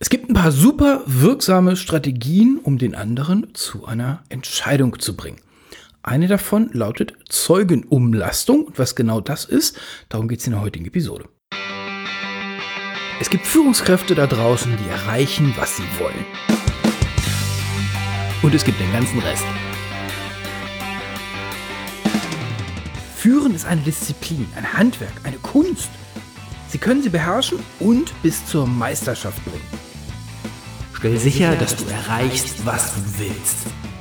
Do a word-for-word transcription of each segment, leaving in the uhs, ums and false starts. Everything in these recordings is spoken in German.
Es gibt ein paar super wirksame Strategien, um den anderen zu einer Entscheidung zu bringen. Eine davon lautet Zeugenumlastung. Und was genau das ist, darum geht es in der heutigen Episode. Es gibt Führungskräfte da draußen, die erreichen, was sie wollen. Und es gibt den ganzen Rest. Führen ist eine Disziplin, ein Handwerk, eine Kunst. Sie können sie beherrschen und bis zur Meisterschaft bringen. Stell sicher, dass du erreichst, was du willst.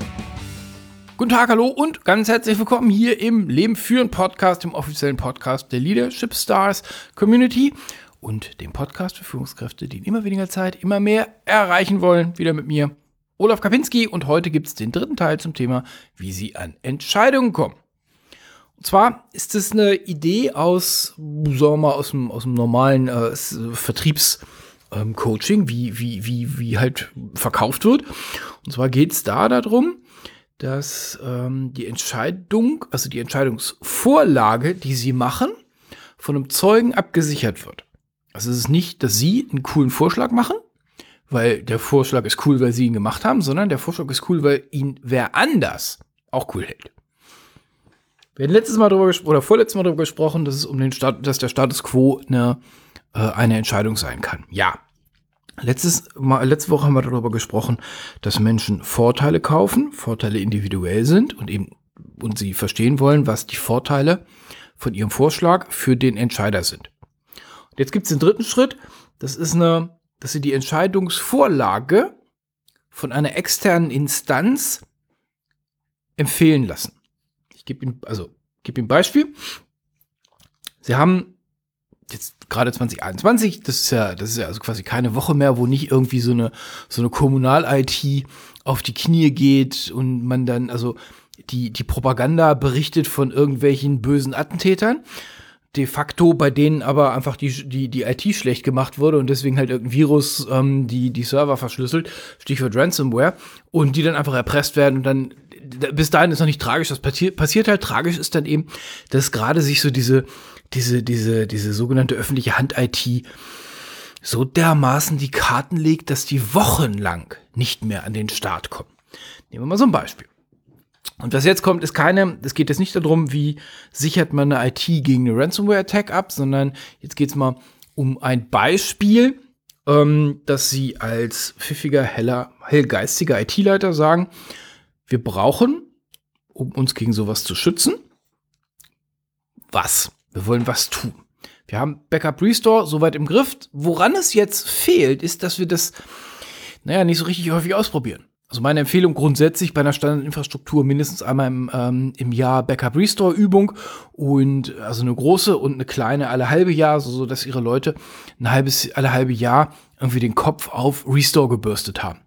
Guten Tag, hallo und ganz herzlich willkommen hier im Leben führen Podcast, dem offiziellen Podcast der Leadership Stars Community und dem Podcast für Führungskräfte, die in immer weniger Zeit immer mehr erreichen wollen. Wieder mit mir, Olaf Kapinski, und heute gibt es den dritten Teil zum Thema, wie sie an Entscheidungen kommen. Und zwar ist es eine Idee aus, sagen wir mal, aus dem, aus dem normalen äh, Vertriebs- Ähm, Coaching, wie, wie, wie, wie halt verkauft wird. Und zwar geht es da darum, dass ähm, die Entscheidung, also die Entscheidungsvorlage, die Sie machen, von einem Zeugen abgesichert wird. Also es ist nicht, dass Sie einen coolen Vorschlag machen, weil der Vorschlag ist cool, weil Sie ihn gemacht haben, sondern der Vorschlag ist cool, weil ihn wer anders auch cool hält. Wir hatten letztes Mal darüber gesprochen, oder vorletztes Mal darüber gesprochen, dass es um den Stat- dass der Status quo eine eine Entscheidung sein kann. Ja, letztes Mal, letzte Woche haben wir darüber gesprochen, dass Menschen Vorteile kaufen, Vorteile individuell sind und eben und sie verstehen wollen, was die Vorteile von ihrem Vorschlag für den Entscheider sind. Und jetzt gibt es den dritten Schritt, das ist eine, dass sie die Entscheidungsvorlage von einer externen Instanz empfehlen lassen. Ich gebe Ihnen, also gebe Ihnen ein Beispiel. Sie haben jetzt gerade zwanzig einundzwanzig, das ist ja, das ist ja also quasi keine Woche mehr, wo nicht irgendwie so eine, so eine Kommunal-I T auf die Knie geht und man dann, also die, die Propaganda berichtet von irgendwelchen bösen Attentätern, de facto bei denen aber einfach die, die, die I T schlecht gemacht wurde und deswegen halt irgendein Virus ähm, die, die Server verschlüsselt, Stichwort Ransomware, und die dann einfach erpresst werden und dann, bis dahin ist noch nicht tragisch, das passiert, passiert halt, tragisch ist dann eben, dass gerade sich so diese diese, diese, diese sogenannte öffentliche Hand-I T so dermaßen die Karten legt, dass die wochenlang nicht mehr an den Start kommen. Nehmen wir mal so ein Beispiel. Und was jetzt kommt, ist keine, es geht jetzt nicht darum, wie sichert man eine I T gegen eine Ransomware-Attack ab, sondern jetzt geht es mal um ein Beispiel, ähm, dass Sie als pfiffiger, heller, hellgeistiger I T-Leiter sagen, wir brauchen, um uns gegen sowas zu schützen, was? Wir wollen was tun. Wir haben Backup Restore soweit im Griff. Woran es jetzt fehlt, ist, dass wir das, naja, nicht so richtig häufig ausprobieren. Also meine Empfehlung grundsätzlich bei einer Standardinfrastruktur mindestens einmal im, ähm, im Jahr Backup Restore Übung und also eine große und eine kleine alle halbe Jahr, so, so dass ihre Leute ein halbes, alle halbe Jahr irgendwie den Kopf auf Restore gebürstet haben.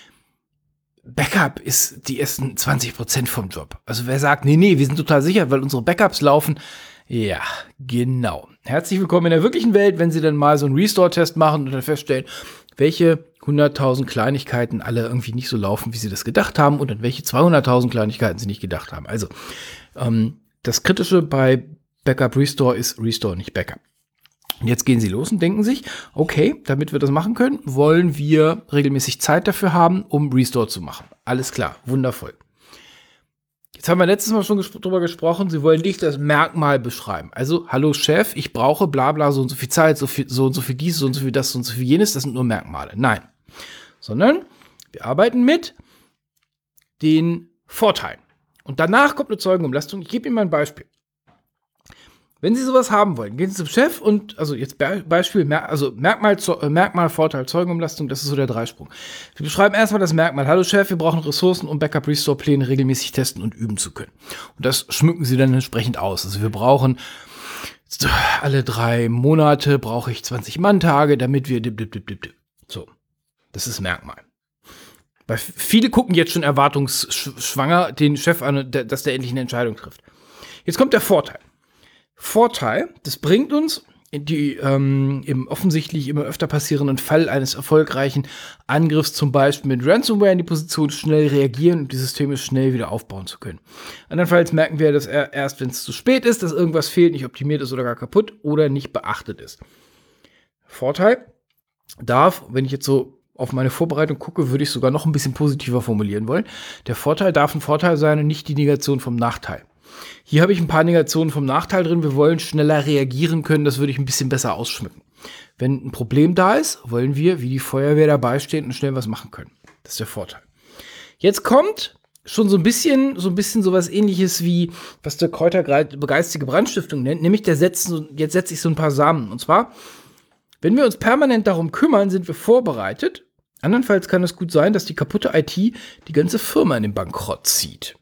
Backup ist die ersten zwanzig Prozent vom Job. Also wer sagt, nee, nee, wir sind total sicher, weil unsere Backups laufen. Ja, genau. Herzlich willkommen in der wirklichen Welt, wenn Sie dann mal so einen Restore-Test machen und dann feststellen, welche hunderttausend Kleinigkeiten alle irgendwie nicht so laufen, wie Sie das gedacht haben und dann welche zweihunderttausend Kleinigkeiten Sie nicht gedacht haben. Also, ähm, das Kritische bei Backup Restore ist Restore, nicht Backup. Und jetzt gehen Sie los und denken sich, okay, damit wir das machen können, wollen wir regelmäßig Zeit dafür haben, um Restore zu machen. Alles klar, wundervoll. Jetzt haben wir letztes Mal schon ges- drüber gesprochen, Sie wollen nicht das Merkmal beschreiben. Also, hallo Chef, ich brauche bla bla so und so viel Zeit, so, viel, so und so viel dies, so und so viel das, so und so viel jenes, das sind nur Merkmale. Nein. Sondern wir arbeiten mit den Vorteilen. Und danach kommt eine Zeugenumlastung. Ich gebe Ihnen mal ein Beispiel. Wenn Sie sowas haben wollen, gehen Sie zum Chef und, also jetzt Be- Beispiel, Mer- also Merkmal, Zo- äh, Merkmal, Vorteil, Zeugenumlastung, das ist so der Dreisprung. Wir beschreiben erstmal das Merkmal. Hallo Chef, wir brauchen Ressourcen, um Backup-Restore-Pläne regelmäßig testen und üben zu können. Und das schmücken Sie dann entsprechend aus. Also wir brauchen alle drei Monate brauche ich zwanzig Manntage, damit wir dip, dip, dip, dip, dip. So, das ist Merkmal. Weil viele gucken jetzt schon erwartungsschwanger den Chef an, dass der endlich eine Entscheidung trifft. Jetzt kommt der Vorteil. Vorteil, das bringt uns in die ähm, im offensichtlich immer öfter passierenden Fall eines erfolgreichen Angriffs, zum Beispiel mit Ransomware, in die Position schnell reagieren und die Systeme schnell wieder aufbauen zu können. Andernfalls merken wir, dass er erst, wenn es zu spät ist, dass irgendwas fehlt, nicht optimiert ist oder gar kaputt oder nicht beachtet ist. Vorteil darf, wenn ich jetzt so auf meine Vorbereitung gucke, würde ich sogar noch ein bisschen positiver formulieren wollen. Der Vorteil darf ein Vorteil sein und nicht die Negation vom Nachteil. Hier habe ich ein paar Negationen vom Nachteil drin. Wir wollen schneller reagieren können. Das würde ich ein bisschen besser ausschmücken. Wenn ein Problem da ist, wollen wir, wie die Feuerwehr dabei stehen und schnell was machen können. Das ist der Vorteil. Jetzt kommt schon so ein bisschen, so ein bisschen sowas Ähnliches wie, was der Kräutergeistige Brandstiftung nennt, nämlich der setzt, jetzt setze ich so ein paar Samen. Und zwar, wenn wir uns permanent darum kümmern, sind wir vorbereitet. Andernfalls kann es gut sein, dass die kaputte I T die ganze Firma in den Bankrott zieht.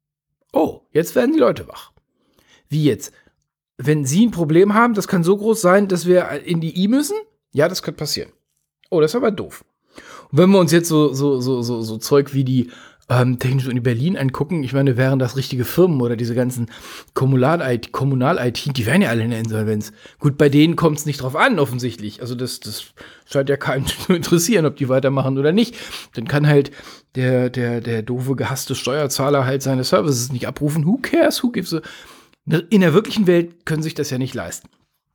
Oh, jetzt werden die Leute wach. Wie jetzt? Wenn Sie ein Problem haben, das kann so groß sein, dass wir in die I müssen? Ja, das könnte passieren. Oh, das ist aber doof. Und wenn wir uns jetzt so, so, so, so, so Zeug wie die ähm, Technische Uni Berlin angucken, ich meine, wären das richtige Firmen oder diese ganzen Kommunal-I T, Kommunal-I T, die wären ja alle in der Insolvenz. Gut, bei denen kommt es nicht drauf an, offensichtlich. Also das, das scheint ja keinen zu interessieren, ob die weitermachen oder nicht. Dann kann halt der, der, der doofe, gehasste Steuerzahler halt seine Services nicht abrufen. Who cares? Who gives a... In der wirklichen Welt können sich das ja nicht leisten.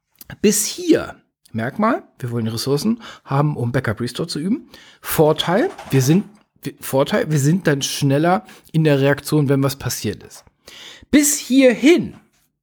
Bis hier, Merkmal, wir wollen Ressourcen haben, um Backup Restore zu üben. Vorteil, wir sind, Vorteil, wir sind dann schneller in der Reaktion, wenn was passiert ist. Bis hierhin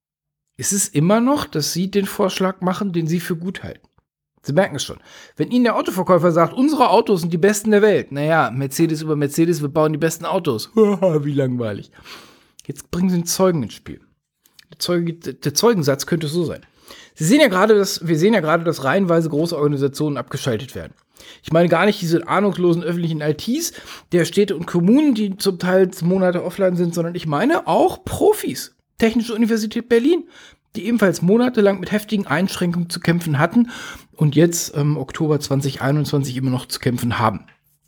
ist es immer noch, dass Sie den Vorschlag machen, den Sie für gut halten. Sie merken es schon. Wenn Ihnen der Autoverkäufer sagt, unsere Autos sind die besten der Welt, naja, Mercedes über Mercedes, wir bauen die besten Autos. Wie langweilig. Jetzt bringen Sie einen Zeugen ins Spiel. Der, Zeuge, der Zeugensatz könnte so sein. Sie sehen ja gerade, dass wir sehen ja gerade, dass reihenweise große Organisationen abgeschaltet werden. Ich meine gar nicht diese ahnungslosen öffentlichen I Ts der Städte und Kommunen, die zum Teil Monate offline sind, sondern ich meine auch Profis. Technische Universität Berlin, die ebenfalls monatelang mit heftigen Einschränkungen zu kämpfen hatten und jetzt im ähm, Oktober zwanzig einundzwanzig immer noch zu kämpfen haben.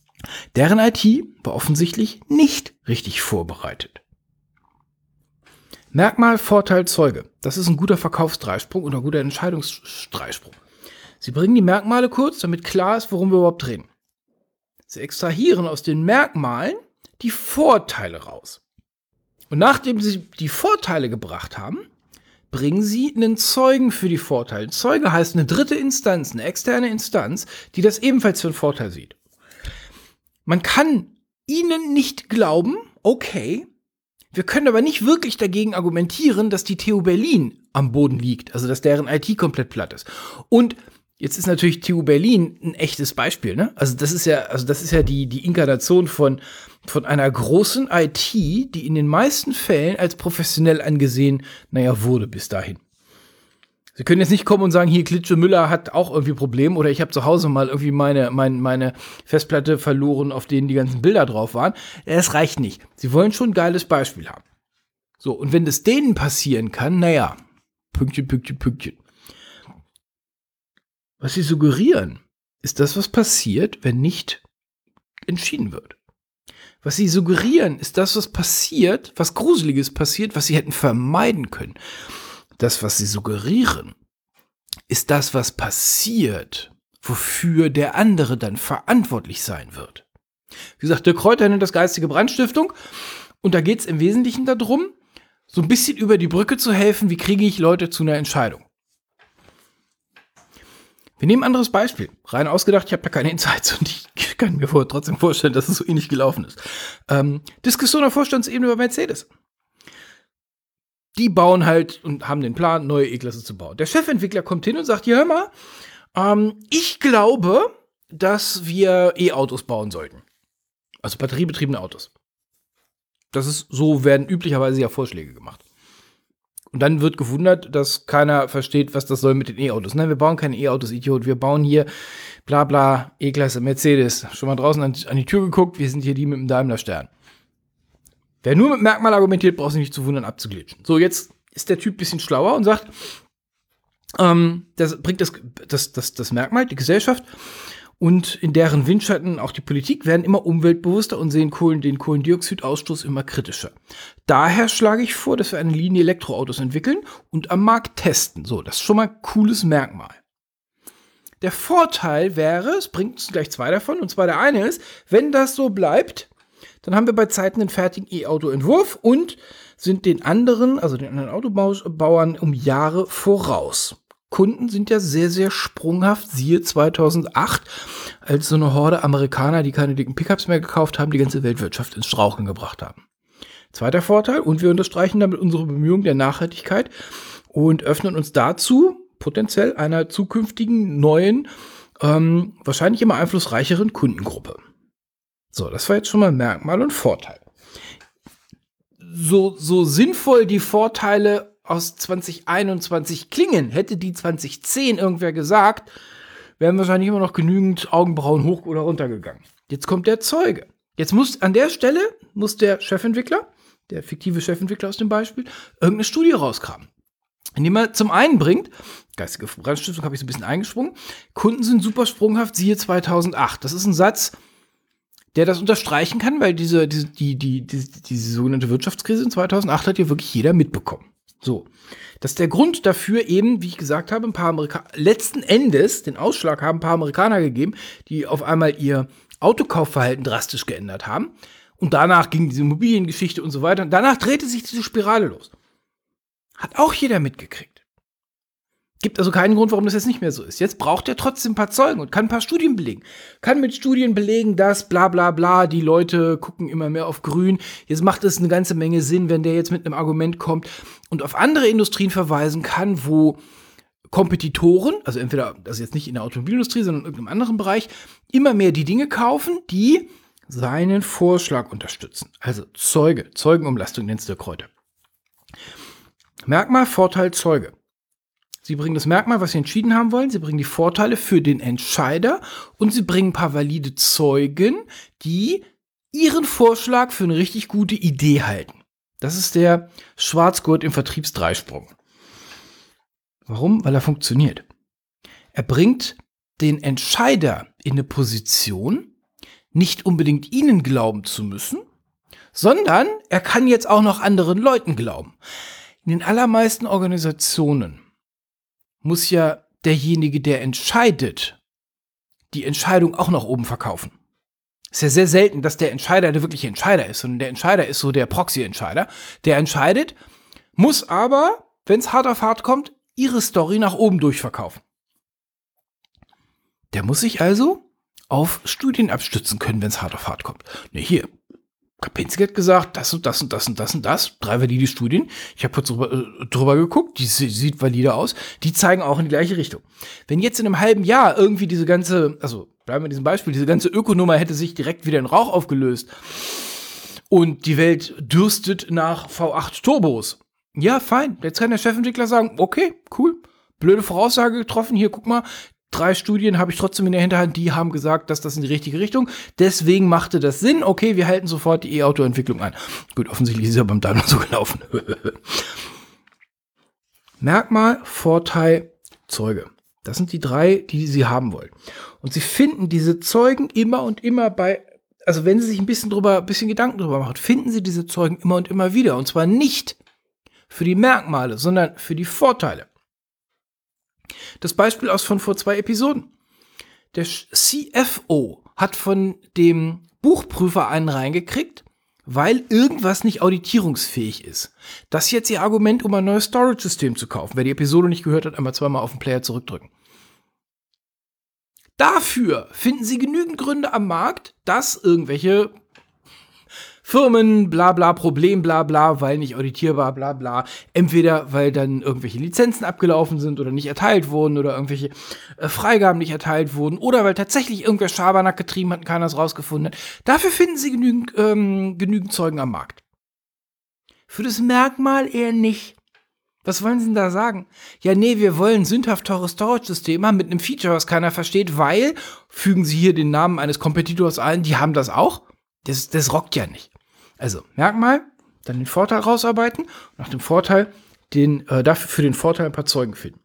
Deren I T war offensichtlich nicht richtig vorbereitet. Merkmal, Vorteil, Zeuge. Das ist ein guter Verkaufsdreisprung oder ein guter Entscheidungsdreisprung. Sie bringen die Merkmale kurz, damit klar ist, worum wir überhaupt reden. Sie extrahieren aus den Merkmalen die Vorteile raus. Und nachdem Sie die Vorteile gebracht haben, bringen Sie einen Zeugen für die Vorteile. Ein Zeuge heißt eine dritte Instanz, eine externe Instanz, die das ebenfalls für einen Vorteil sieht. Man kann Ihnen nicht glauben, okay, wir können aber nicht wirklich dagegen argumentieren, dass die T U Berlin am Boden liegt, also dass deren I T komplett platt ist. Und jetzt ist natürlich T U Berlin ein echtes Beispiel, ne? Also das ist ja, also das ist ja die die Inkarnation von von einer großen I T, die in den meisten Fällen als professionell angesehen, naja, wurde bis dahin. Sie können jetzt nicht kommen und sagen, hier Klitsche Müller hat auch irgendwie Probleme oder ich habe zu Hause mal irgendwie meine, meine, meine Festplatte verloren, auf denen die ganzen Bilder drauf waren. Das reicht nicht. Sie wollen schon ein geiles Beispiel haben. So, und wenn das denen passieren kann, naja, Pünktchen, Pünktchen, Pünktchen. Was sie suggerieren, ist das, was passiert, wenn nicht entschieden wird. Was sie suggerieren, ist das, was passiert, was Gruseliges passiert, was sie hätten vermeiden können. Das, was sie suggerieren, ist das, was passiert, wofür der andere dann verantwortlich sein wird. Wie gesagt, der Kräuter nennt das geistige Brandstiftung und da geht es im Wesentlichen darum, so ein bisschen über die Brücke zu helfen, wie kriege ich Leute zu einer Entscheidung. Wir nehmen ein anderes Beispiel. Rein ausgedacht, ich habe da keine Insights und ich kann mir vor, trotzdem vorstellen, dass es so ähnlich gelaufen ist. Ähm, Diskussion auf Vorstandsebene über Mercedes. Die bauen halt und haben den Plan, neue E-Klasse zu bauen. Der Chefentwickler kommt hin und sagt, ja, hör mal, ähm, ich glaube, dass wir E-Autos bauen sollten. Also batteriebetriebene Autos. Das ist, so werden üblicherweise ja Vorschläge gemacht. Und dann wird gewundert, dass keiner versteht, was das soll mit den E-Autos. Nein, wir bauen keine E-Autos, Idiot. Wir bauen hier bla bla E-Klasse, Mercedes. Schon mal draußen an, an die Tür geguckt, wir sind hier die mit dem Daimler-Stern. Wer nur mit Merkmal argumentiert, braucht sich nicht zu wundern, abzuglitschen. So, jetzt ist der Typ ein bisschen schlauer und sagt, ähm, das bringt das, das, das, das Merkmal, die Gesellschaft und in deren Windschatten auch die Politik werden immer umweltbewusster und sehen Kohlen, den Kohlendioxidausstoß immer kritischer. Daher schlage ich vor, dass wir eine Linie Elektroautos entwickeln und am Markt testen. So, das ist schon mal ein cooles Merkmal. Der Vorteil wäre, es bringt uns gleich zwei davon, und zwar der eine ist, wenn das so bleibt, dann haben wir bei Zeiten einen fertigen E-Auto-Entwurf und sind den anderen, also den anderen Autobauern, um Jahre voraus. Kunden sind ja sehr, sehr sprunghaft. Siehe zweitausendacht, als so eine Horde Amerikaner, die keine dicken Pickups mehr gekauft haben, die ganze Weltwirtschaft ins Straucheln gebracht haben. Zweiter Vorteil, und wir unterstreichen damit unsere Bemühungen der Nachhaltigkeit und öffnen uns dazu potenziell einer zukünftigen, neuen, ähm, wahrscheinlich immer einflussreicheren Kundengruppe. So, das war jetzt schon mal Merkmal und Vorteil. So, so sinnvoll die Vorteile aus zwanzig einundzwanzig klingen, hätte die zwanzig zehn irgendwer gesagt, wären wahrscheinlich immer noch genügend Augenbrauen hoch oder runter gegangen. Jetzt kommt der Zeuge. Jetzt muss an der Stelle, muss der Chefentwickler, der fiktive Chefentwickler aus dem Beispiel, irgendeine Studie rauskramen. Indem er zum einen bringt, geistige Brandstiftung habe ich so ein bisschen eingesprungen, Kunden sind super sprunghaft, siehe zweitausendacht. Das ist ein Satz, der das unterstreichen kann, weil diese, diese, die, die, die, diese sogenannte Wirtschaftskrise in zweitausendacht hat ja wirklich jeder mitbekommen. So, das ist der Grund dafür eben, wie ich gesagt habe, ein paar Amerikaner, letzten Endes, den Ausschlag haben ein paar Amerikaner gegeben, die auf einmal ihr Autokaufverhalten drastisch geändert haben. Und danach ging diese Immobiliengeschichte und so weiter. Und danach drehte sich diese Spirale los. Hat auch jeder mitgekriegt. Gibt also keinen Grund, warum das jetzt nicht mehr so ist. Jetzt braucht er trotzdem ein paar Zeugen und kann ein paar Studien belegen. Kann mit Studien belegen, dass bla bla bla, die Leute gucken immer mehr auf grün. Jetzt macht es eine ganze Menge Sinn, wenn der jetzt mit einem Argument kommt und auf andere Industrien verweisen kann, wo Kompetitoren, also entweder, also jetzt nicht in der Automobilindustrie, sondern in irgendeinem anderen Bereich, immer mehr die Dinge kaufen, die seinen Vorschlag unterstützen. Also Zeuge, Zeugenumlastung nennst du Kräuter. Merkmal, Vorteil, Zeuge. Sie bringen das Merkmal, was Sie entschieden haben wollen. Sie bringen die Vorteile für den Entscheider und Sie bringen ein paar valide Zeugen, die Ihren Vorschlag für eine richtig gute Idee halten. Das ist der Schwarzgurt im Vertriebsdreisprung. Warum? Weil er funktioniert. Er bringt den Entscheider in eine Position, nicht unbedingt Ihnen glauben zu müssen, sondern er kann jetzt auch noch anderen Leuten glauben. In den allermeisten Organisationen muss ja derjenige, der entscheidet, die Entscheidung auch nach oben verkaufen. Ist ja sehr selten, dass der Entscheider der wirkliche Entscheider ist, sondern der Entscheider ist so der Proxy-Entscheider. Der entscheidet, muss aber, wenn es hart auf hart kommt, ihre Story nach oben durchverkaufen. Der muss sich also auf Studien abstützen können, wenn es hart auf hart kommt. Ne, hier, Kapinski hat gesagt, das und das und das und das und das, drei valide Studien. Ich habe kurz drüber, äh, drüber geguckt, die sieht valide aus. Die zeigen auch in die gleiche Richtung. Wenn jetzt in einem halben Jahr irgendwie diese ganze, also bleiben wir in diesem Beispiel, diese ganze Ökonummer hätte sich direkt wieder in Rauch aufgelöst und die Welt dürstet nach V acht Turbos. Ja, fein. Jetzt kann der Chefentwickler sagen, okay, cool, blöde Voraussage getroffen, hier, guck mal, drei Studien habe ich trotzdem in der Hinterhand, die haben gesagt, dass das in die richtige Richtung. Deswegen machte das Sinn. Okay, wir halten sofort die E-Auto-Entwicklung an. Gut, offensichtlich ist es ja beim Daimler so gelaufen. Merkmal, Vorteil, Zeuge. Das sind die drei, die Sie haben wollen. Und Sie finden diese Zeugen immer und immer bei, also wenn Sie sich ein bisschen drüber, ein bisschen Gedanken drüber machen, finden Sie diese Zeugen immer und immer wieder. Und zwar nicht für die Merkmale, sondern für die Vorteile. Das Beispiel aus von vor zwei Episoden. Der C F O hat von dem Buchprüfer einen reingekriegt, weil irgendwas nicht auditierungsfähig ist. Das ist jetzt Ihr Argument, um ein neues Storage-System zu kaufen. Wer die Episode nicht gehört hat, einmal zweimal auf den Player zurückdrücken. Dafür finden Sie genügend Gründe am Markt, dass irgendwelche Firmen, bla bla, Problem, bla bla, weil nicht auditierbar, bla bla. Entweder weil dann irgendwelche Lizenzen abgelaufen sind oder nicht erteilt wurden oder irgendwelche äh, Freigaben nicht erteilt wurden oder weil tatsächlich irgendwer Schabernack getrieben hat und keiner es rausgefunden hat. Dafür finden Sie genügend, ähm, genügend Zeugen am Markt. Für das Merkmal eher nicht. Was wollen Sie denn da sagen? Ja, nee, wir wollen ein sündhaft teures Storage-System haben mit einem Feature, was keiner versteht, weil, fügen Sie hier den Namen eines Kompetitors ein, die haben das auch. Das, das rockt ja nicht. Also, Merkmal, dann den Vorteil rausarbeiten, nach dem Vorteil, den, äh, dafür für den Vorteil ein paar Zeugen finden.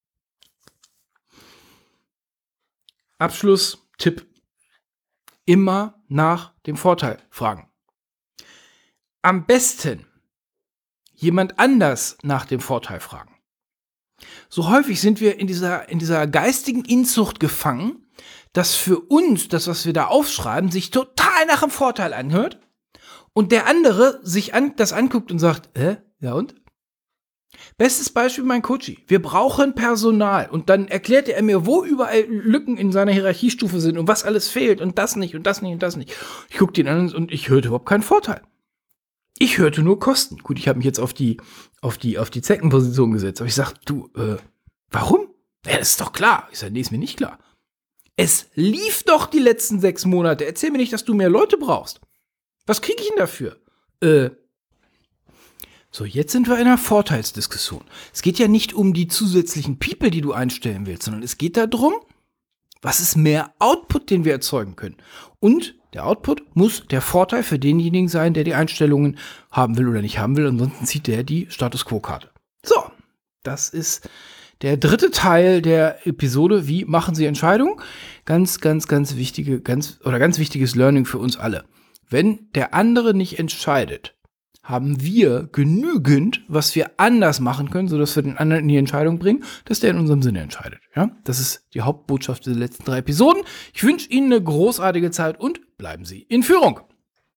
Abschlusstipp. Immer nach dem Vorteil fragen. Am besten jemand anders nach dem Vorteil fragen. So häufig sind wir in dieser, in dieser geistigen Inzucht gefangen, dass für uns, das, was wir da aufschreiben, sich total nach dem Vorteil anhört und der andere sich an, das anguckt und sagt, äh, ja und? Bestes Beispiel mein Coachy. Wir brauchen Personal. Und dann erklärte er mir, wo überall Lücken in seiner Hierarchiestufe sind und was alles fehlt und das nicht und das nicht und das nicht. Ich guckte ihn an und ich hörte überhaupt keinen Vorteil. Ich hörte nur Kosten. Gut, ich habe mich jetzt auf die, auf die, auf die Zeckenposition gesetzt. Aber ich sag, du, äh, warum? Ja, das ist doch klar. Ich sag, nee, ist mir nicht klar. Es lief doch die letzten sechs Monate. Erzähl mir nicht, dass du mehr Leute brauchst. Was kriege ich denn dafür? Äh, So, jetzt sind wir in einer Vorteilsdiskussion. Es geht ja nicht um die zusätzlichen People, die du einstellen willst, sondern es geht darum, was ist mehr Output, den wir erzeugen können. Und der Output muss der Vorteil für denjenigen sein, der die Einstellungen haben will oder nicht haben will. Ansonsten zieht der die Status Quo-Karte. So, das ist der dritte Teil der Episode. Wie machen Sie Entscheidungen? Ganz, ganz, ganz wichtige, ganz oder ganz wichtiges Learning für uns alle. Wenn der andere nicht entscheidet, haben wir genügend, was wir anders machen können, sodass wir den anderen in die Entscheidung bringen, dass der in unserem Sinne entscheidet. Ja, das ist die Hauptbotschaft der letzten drei Episoden. Ich wünsche Ihnen eine großartige Zeit und bleiben Sie in Führung.